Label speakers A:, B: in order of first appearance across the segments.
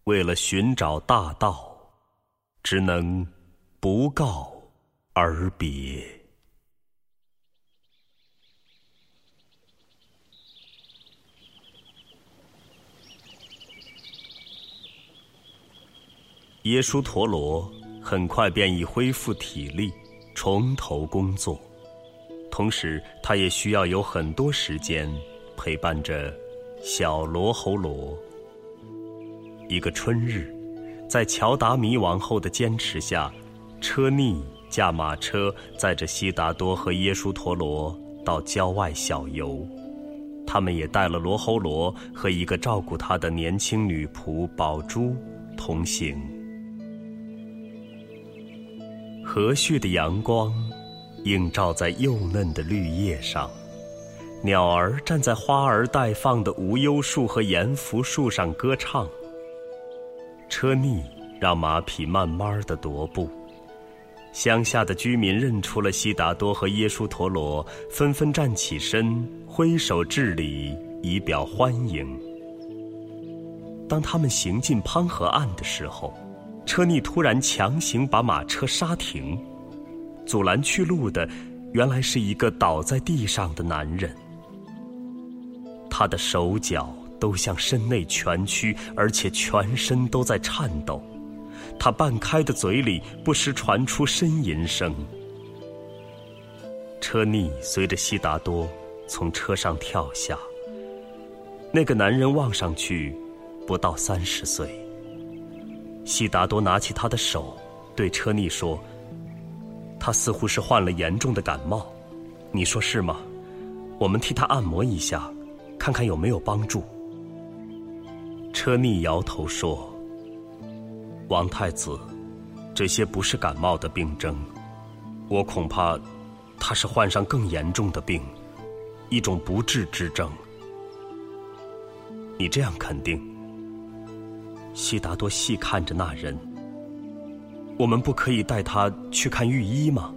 A: 为了寻找大道，只能不告而别。耶输陀罗很快便已恢复体力，从头工作。同时他也需要有很多时间陪伴着小罗侯罗。一个春日，在乔达迷王后的坚持下，车尼驾马车载着悉达多和耶输陀罗到郊外小游。他们也带了罗侯罗和一个照顾他的年轻女仆宝珠同行。和煦的阳光映照在幼嫩的绿叶上，鸟儿站在花儿待放的无忧树和盐福树上歌唱。车尼让马匹慢慢地踱步，乡下的居民认出了悉达多和耶输陀罗，纷纷站起身，挥手致礼，以表欢迎。当他们行进潘河岸的时候，车尼突然强行把马车刹停，阻拦去路的原来是一个倒在地上的男人。他的手脚都向身内蜷曲，而且全身都在颤抖。他半开的嘴里不时传出呻吟声。车尼随着悉达多从车上跳下。那个男人望上去不到30岁。悉达多拿起他的手，对车尼说：“他似乎是患了严重的感冒，你说是吗？我们替他按摩一下，看看有没有帮助。”车尼摇头说：“王太子，这些不是感冒的病症，我恐怕他是患上更严重的病，一种不治之症。”你这样肯定？悉达多细看着那人：“我们不可以带他去看御医吗？”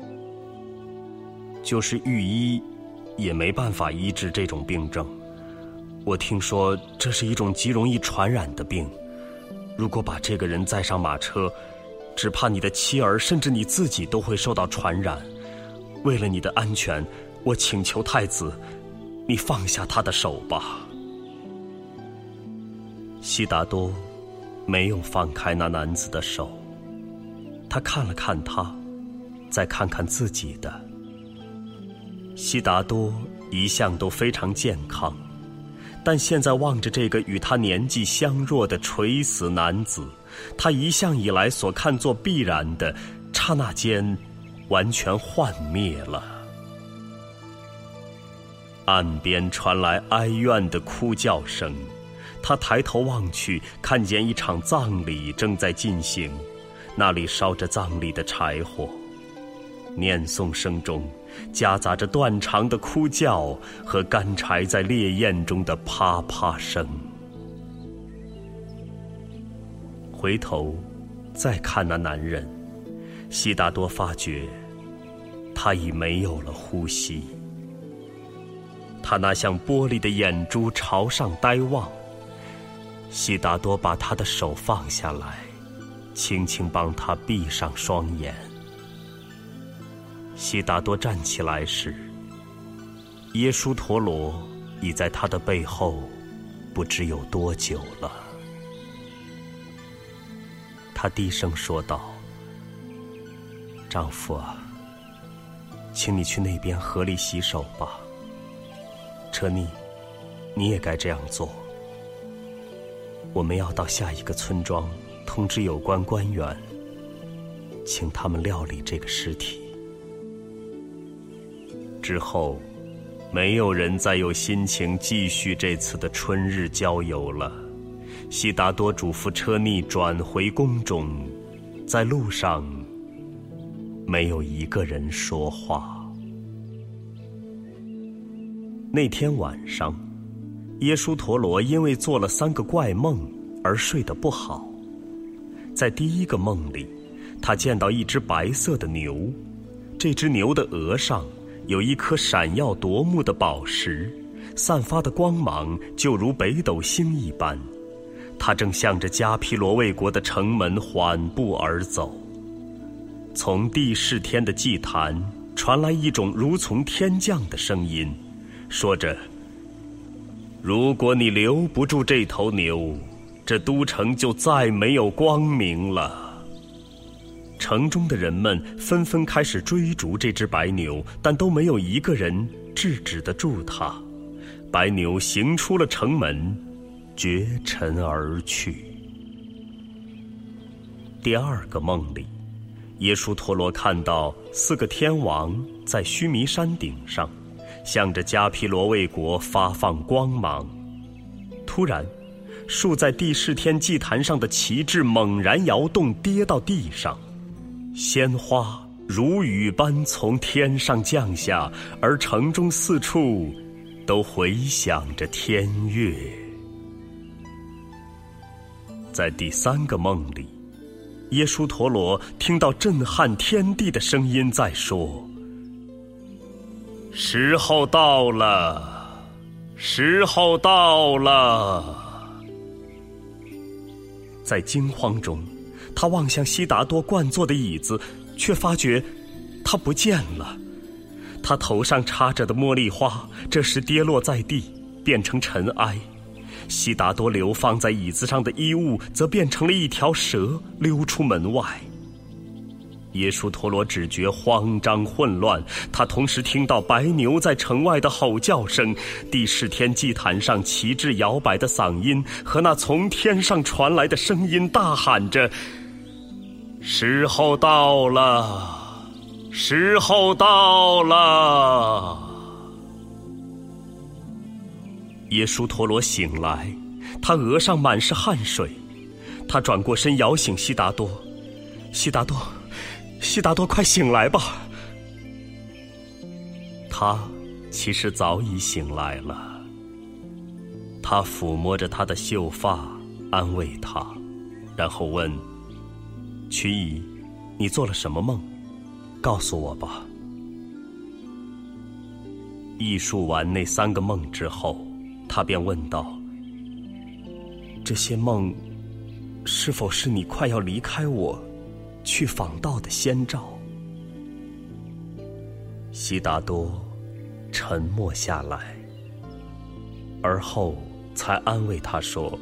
A: 就是御医也没办法医治这种病症。我听说这是一种极容易传染的病，如果把这个人载上马车，只怕你的妻儿甚至你自己都会受到传染。为了你的安全，我请求太子，你放下他的手吧。悉达多没有放开那男子的手，他看了看他，再看看自己的。悉达多一向都非常健康，但现在望着这个与他年纪相若的垂死男子，他一向以来所看作必然的，刹那间完全幻灭了。岸边传来哀怨的哭叫声，他抬头望去，看见一场葬礼正在进行，那里烧着葬礼的柴火，念诵声中夹杂着断肠的哭叫和干柴在烈焰中的啪啪声。回头再看那男人，悉达多发觉他已没有了呼吸。他那像玻璃的眼珠朝上呆望。悉达多把他的手放下来，轻轻帮他闭上双眼。悉达多站起来时，耶输陀罗已在他的背后不知有多久了。他低声说道：“丈夫啊，请你去那边河里洗手吧。车尼，你也该这样做。我们要到下一个村庄通知有关官员，请他们料理这个尸体。”之后没有人再有心情继续这次的春日郊游了。悉达多嘱咐车尼转回宫中，在路上没有一个人说话。那天晚上，耶输陀罗因为做了3个怪梦而睡得不好。在第一个梦里，他见到一只白色的牛，这只牛的额上有一颗闪耀夺目的宝石，散发的光芒就如北斗星一般。 他正向着迦毗罗卫国的城门缓步而走。从帝释天的祭坛传来一种如从天降的声音，说着：如果你留不住这头牛，这都城就再没有光明了。城中的人们纷纷开始追逐这只白牛，但都没有一个人制止得住它。白牛行出了城门，绝尘而去。第二个梦里，耶输陀罗看到4个天王在须弥山顶上，向着迦毗罗卫国发放光芒。突然，竖在帝释天祭坛上的旗帜猛然摇动，跌到地上，鲜花如雨般从天上降下，而城中四处都回响着天乐。在第3个梦里，耶输陀罗听到震撼天地的声音在说：时候到了，时候到了。在惊慌中，他望向悉达多惯坐的椅子，却发觉他不见了。他头上插着的茉莉花这时跌落在地，变成尘埃。悉达多流放在椅子上的衣物则变成了一条蛇，溜出门外。耶输陀罗只觉慌张混乱，他同时听到白牛在城外的吼叫声，帝释天祭坛上旗帜摇摆的嗓音和那从天上传来的声音大喊着：时候到了，时候到了。耶输陀罗醒来，他额上满是汗水，他转过身摇醒悉达多：悉达多，悉达多，快醒来吧！他其实早已醒来了。他抚摸着他的秀发，安慰他，然后问：瞿乙，你做了什么梦？告诉我吧。忆述完那3个梦之后，他便问道：这些梦是否是你快要离开我去访道的先兆？悉达多沉默下来，而后才安慰他说：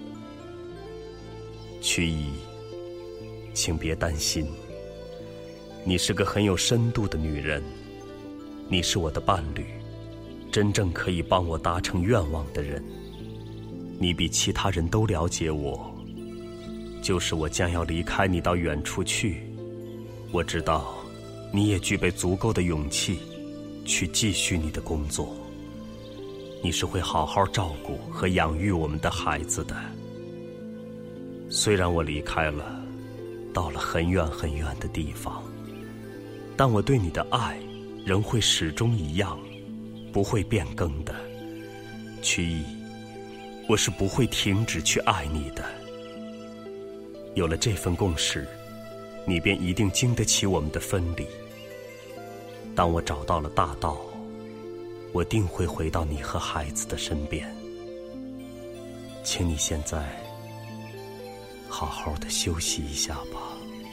A: 瞿乙，请别担心，你是个很有深度的女人，你是我的伴侣，真正可以帮我达成愿望的人。你比其他人都了解我，就是我将要离开你到远处去，我知道你也具备足够的勇气去继续你的工作，你是会好好照顾和养育我们的孩子的。虽然我离开了，到了很远很远的地方，但我对你的爱仍会始终一样，不会变更的。瞿乙，我是不会停止去爱你的。有了这份共识，你便一定经得起我们的分离。当我找到了大道，我定会回到你和孩子的身边。请你现在好好的休息一下吧。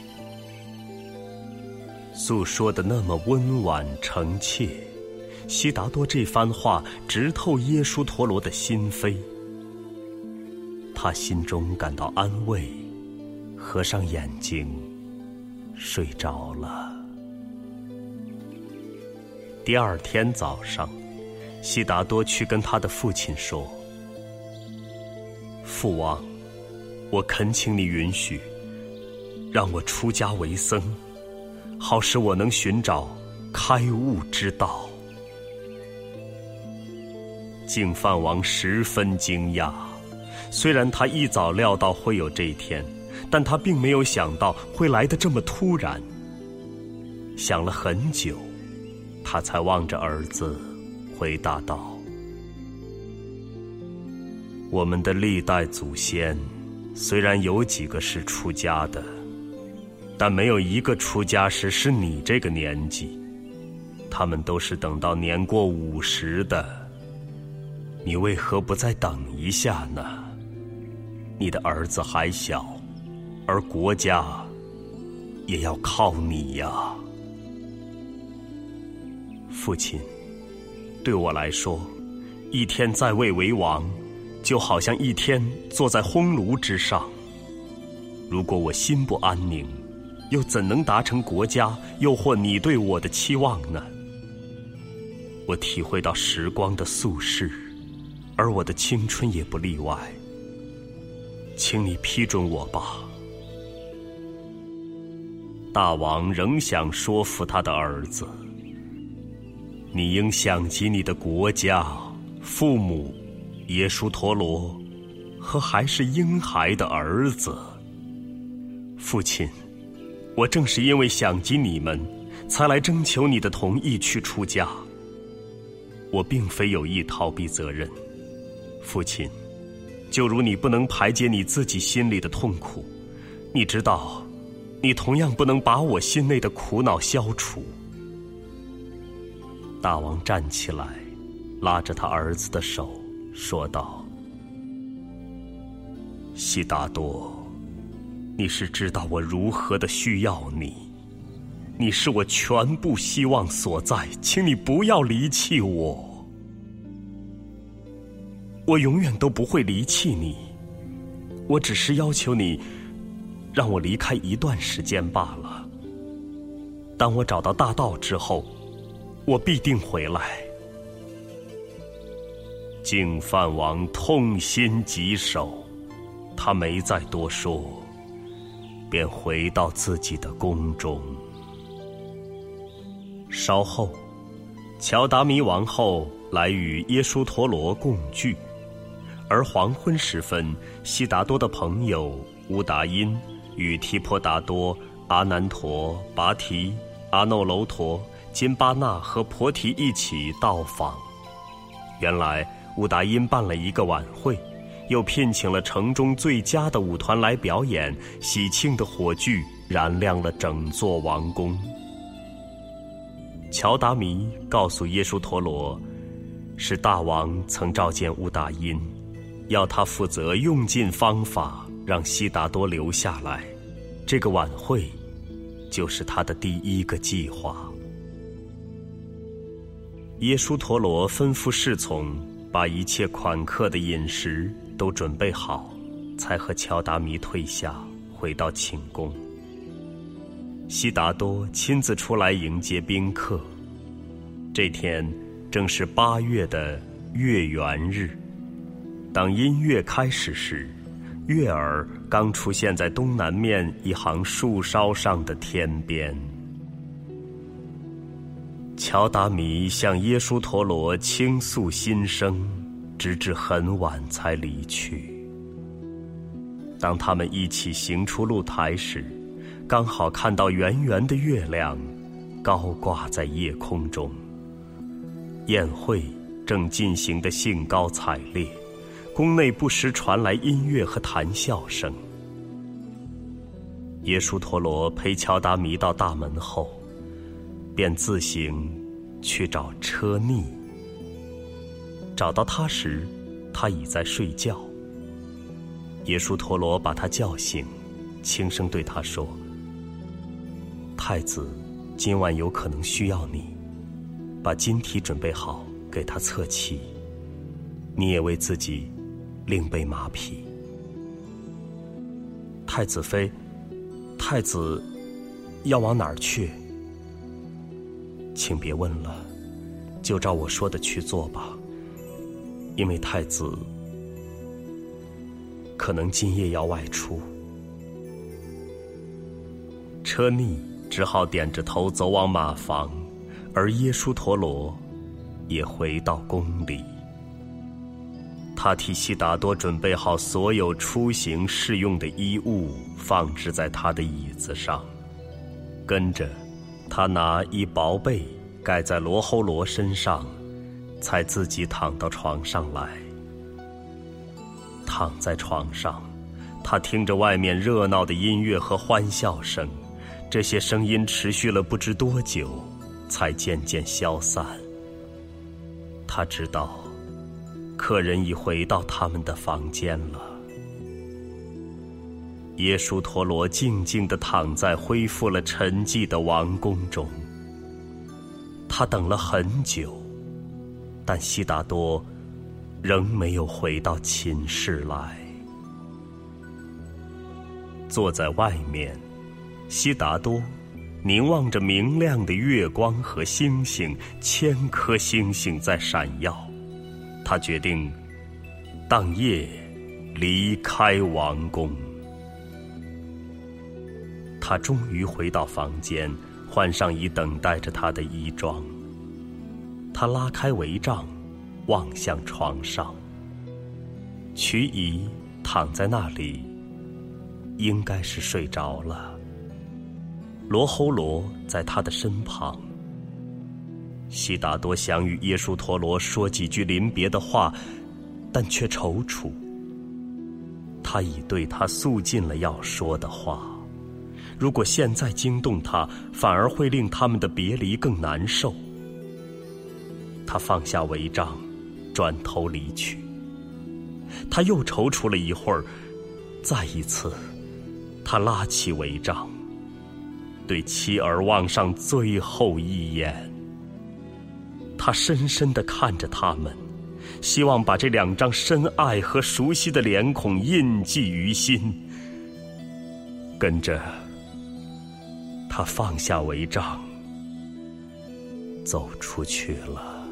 A: 诉说的那么温婉澄切，悉达多这番话直透耶输陀罗的心扉。他心中感到安慰，合上眼睛睡着了。第2天早上，悉达多去跟他的父亲说：父王，我恳请你允许让我出家为僧，好使我能寻找开悟之道。净饭王十分惊讶，虽然他一早料到会有这一天，但他并没有想到会来得这么突然。想了很久，他才望着儿子回答道：我们的历代祖先虽然有几个是出家的，但没有一个出家时是你这个年纪，他们都是等到年过50的。你为何不再等一下呢？ 你的儿子还小，而国家也要靠你呀。父亲，对我来说，一天在位为王，就好像一天坐在烘炉之上。如果我心不安宁，又怎能达成国家又或你对我的期望呢？我体会到时光的速逝，而我的青春也不例外。请你批准我吧。大王仍想说服他的儿子，你应想起你的国家、父母、耶输陀罗和还是婴孩的儿子。父亲，我正是因为想及你们，才来征求你的同意去出家。我并非有意逃避责任。父亲，就如你不能排解你自己心里的痛苦，你知道，你同样不能把我心内的苦恼消除。大王站起来，拉着他儿子的手，说道：悉达多，你是知道我如何的需要你，你是我全部希望所在，请你不要离弃我。我永远都不会离弃你，我只是要求你让我离开一段时间罢了。当我找到大道之后，我必定回来。净饭王痛心疾首，他没再多说，便回到自己的宫中。稍后，乔达弥王后来与耶输陀罗共聚，而黄昏时分，悉达多的朋友乌达因与提婆达多、阿难陀、拔提、阿耨楼陀、金巴纳和婆提一起到访。原来乌达因办了一个晚会，又聘请了城中最佳的舞团来表演，喜庆的火炬燃亮了整座王宫。乔达弥告诉耶输陀罗，是大王曾召见乌达因，要他负责用尽方法让悉达多留下来。这个晚会就是他的第一个计划。耶输陀罗吩咐侍从把一切款客的饮食都准备好，才和乔达弥退下，回到寝宫。悉达多亲自出来迎接宾客。这天正是8月的月圆日。当音乐开始时，月儿刚出现在东南面一行树梢上的天边。乔达弥向耶输陀罗倾诉心声，直至很晚才离去。当他们一起行出露台时，刚好看到圆圆的月亮高挂在夜空中。宴会正进行得兴高采烈，宫内不时传来音乐和谈笑声。耶输陀罗陪乔达弥到大门后，便自行去找车匿。找到他时，他已在睡觉。耶输陀罗把他叫醒，轻声对他说：太子今晚有可能需要你，把金体准备好给他侧骑，你也为自己另备马匹。太子妃，太子要往哪儿去？请别问了，就照我说的去做吧，因为太子可能今夜要外出。车匿只好点着头走往马房，而耶输陀罗也回到宫里。他替悉达多准备好所有出行适用的衣物，放置在他的椅子上。跟着他拿一薄被盖在罗睺罗身上，才自己躺到床上来。躺在床上，他听着外面热闹的音乐和欢笑声，这些声音持续了不知多久，才渐渐消散。他知道客人已回到他们的房间了。 耶输陀罗静静地躺在恢复了沉寂的王宫中。他等了很久，但悉达多仍没有回到寝室来。坐在外面，悉达多凝望着明亮的月光和星星，千颗星星在闪耀。他决定当夜离开王宫。他终于回到房间，换上已等待着他的衣装。他拉开帷帐，望向床上。瞿姨躺在那里，应该是睡着了。罗睺罗在他的身旁。悉达多想与耶输陀罗说几句临别的话，但却踌躇。他已对他诉尽了要说的话，如果现在惊动他，反而会令他们的别离更难受。他放下帷帐，转头离去。他又踌躇了一会儿，再一次，他拉起帷帐，对妻儿望上最后一眼。他深深地看着他们，希望把这两张深爱和熟悉的脸孔印记于心。跟着，他放下帷帐，走出去了。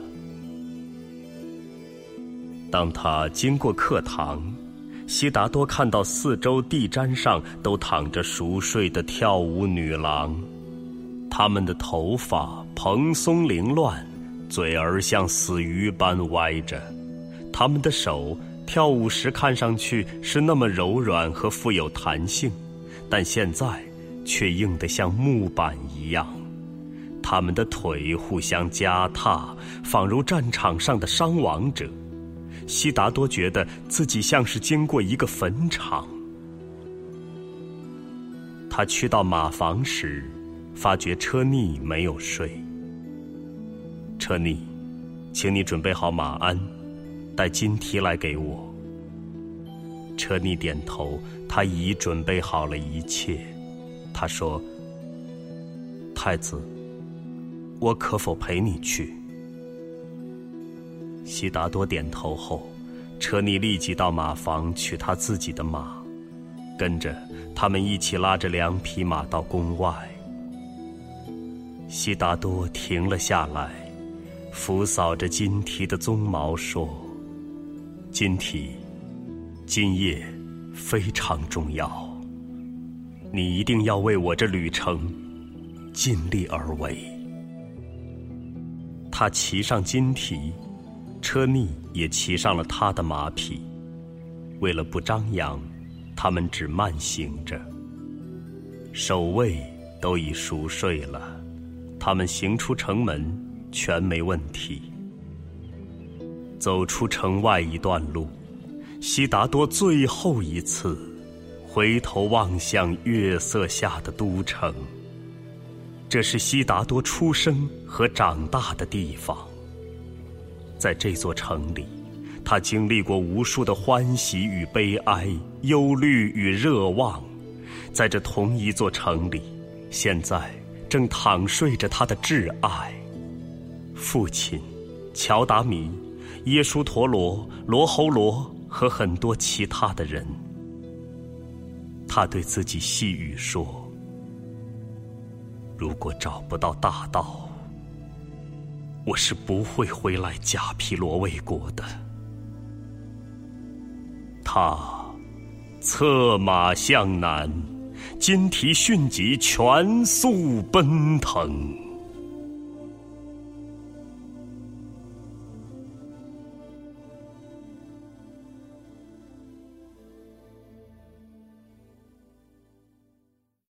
A: 当他经过课堂，悉达多看到四周地毡上都躺着熟睡的跳舞女郎，她们的头发蓬松凌乱，嘴儿像死鱼般歪着，她们的手跳舞时看上去是那么柔软和富有弹性，但现在却硬得像木板一样。她们的腿互相夹踏，仿如战场上的伤亡者。悉达多觉得自己像是经过一个坟场。他去到马房时，发觉车尼没有睡。车尼，请你准备好马鞍，带金提来给我。车尼点头，他已准备好了一切。他说：太子，我可否陪你去？悉达多点头后，车尼立即到马房取他自己的马，跟着他们一起拉着2匹马到宫外。悉达多停了下来，抚扫着金提的鬃毛说：金提，今夜非常重要，你一定要为我这旅程尽力而为。他骑上金提，车尼也骑上了他的马匹。为了不张扬，他们只慢行着。守卫都已熟睡了，他们行出城门全没问题。走出城外一段路，悉达多最后一次回头望向月色下的都城。这是悉达多出生和长大的地方。在这座城里，他经历过无数的欢喜与悲哀，忧虑与热望。在这同一座城里，现在正躺睡着他的挚爱，父亲乔达米、耶输陀罗、罗睺罗和很多其他的人。他对自己细语说：如果找不到大道，我是不会回来迦毗罗卫国的。他策马向南，金提迅疾全速奔腾。